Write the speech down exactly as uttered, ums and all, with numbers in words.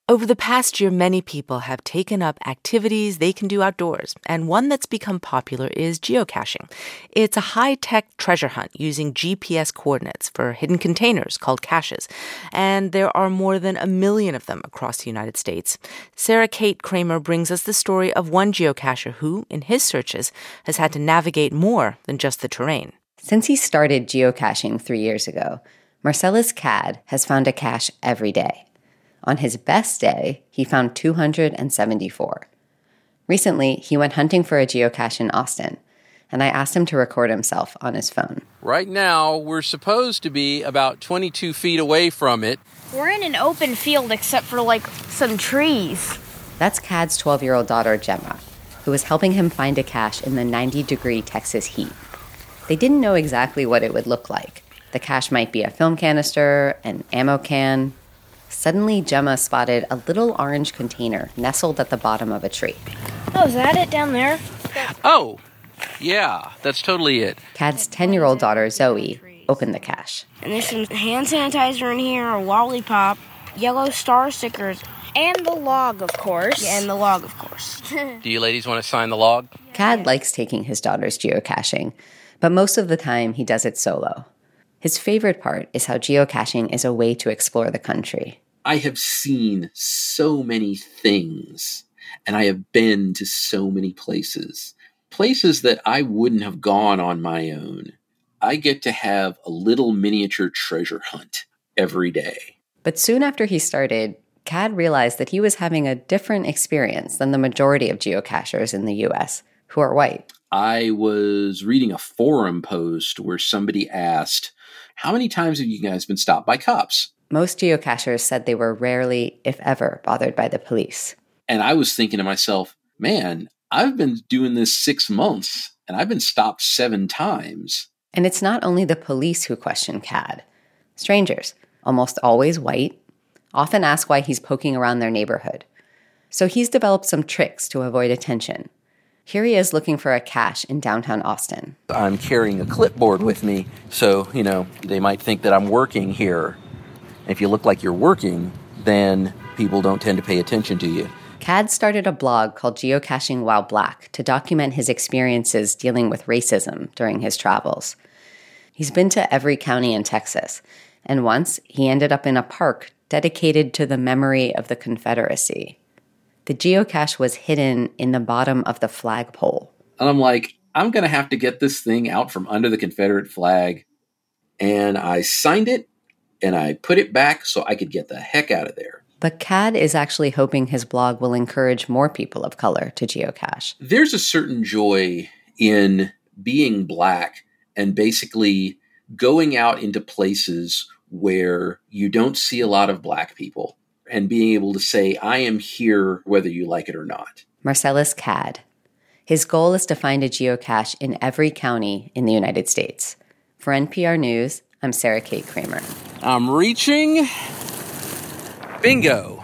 Over the past year, many people have taken up activities they can do outdoors, and one that's become popular is geocaching. It's a high-tech treasure hunt using G P S coordinates for hidden containers called caches, and there are more than a million of them across the United States. Sarah Kate Kramer brings us the story of one geocacher who, in his searches, has had to navigate more than just the terrain. Since he started geocaching three years ago, Marcellus Cad has found a cache every day. On his best day, he found two hundred seventy-four. Recently, he went hunting for a geocache in Austin, and I asked him to record himself on his phone. Right now, we're supposed to be about twenty-two feet away from it. We're in an open field except for, like, some trees. That's Cad's twelve-year-old daughter, Gemma, who was helping him find a cache in the ninety-degree Texas heat. They didn't know exactly what it would look like. The cache might be a film canister, an ammo can. Suddenly, Gemma spotted a little orange container nestled at the bottom of a tree. Oh, is that it down there? Oh, yeah, that's totally it. Cad's ten-year-old daughter, Zoe, opened the cache. And there's some hand sanitizer in here, a lollipop, yellow star stickers, and the log, of course. Yeah, and the log, of course. Do you ladies want to sign the log? Cad likes taking his daughters geocaching, but most of the time he does it solo. His favorite part is how geocaching is a way to explore the country. I have seen so many things, and I have been to so many places. Places that I wouldn't have gone on my own. I get to have a little miniature treasure hunt every day. But soon after he started, Cad realized that he was having a different experience than the majority of geocachers in the U S, who are white. I was reading a forum post where somebody asked, how many times have you guys been stopped by cops? Most geocachers said they were rarely, if ever, bothered by the police. And I was thinking to myself, man, I've been doing this six months, and I've been stopped seven times. And it's not only the police who question Cad. Strangers, almost always white, often ask why he's poking around their neighborhood. So he's developed some tricks to avoid attention. Here he is looking for a cache in downtown Austin. I'm carrying a clipboard with me, so, you know, they might think that I'm working here. If you look like you're working, then people don't tend to pay attention to you. Cad started a blog called Geocaching While Black to document his experiences dealing with racism during his travels. He's been to every county in Texas, and once he ended up in a park dedicated to the memory of the Confederacy. The geocache was hidden in the bottom of the flagpole. And I'm like, I'm going to have to get this thing out from under the Confederate flag. And I signed it, and I put it back so I could get the heck out of there. But Cad is actually hoping his blog will encourage more people of color to geocache. There's a certain joy in being Black and basically going out into places where you don't see a lot of Black people. And being able to say, I am here whether you like it or not. Marcellus Cad. His goal is to find a geocache in every county in the United States. For N P R News, I'm Sarah Kate Kramer. I'm reaching. Bingo.